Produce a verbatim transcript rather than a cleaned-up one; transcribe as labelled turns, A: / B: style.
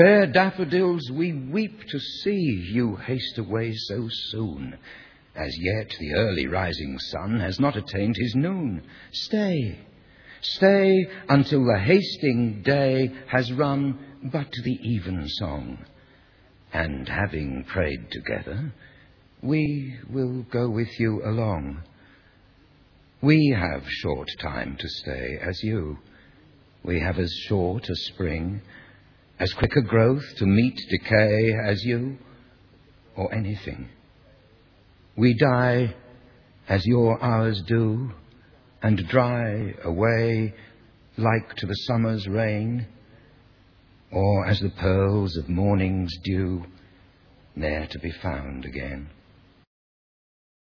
A: Fair daffodils, we weep to see you haste away so soon. As yet the early rising sun has not attained his noon. Stay, stay until the hasting day has run but the even song. And having prayed together, we will go with you along. We have short time to stay as you. We have as short a spring, as quick a growth to meet decay as you, or anything. We die as your hours do, and dry away like to the summer's rain, or as the pearls of morning's dew, ne'er to be found again.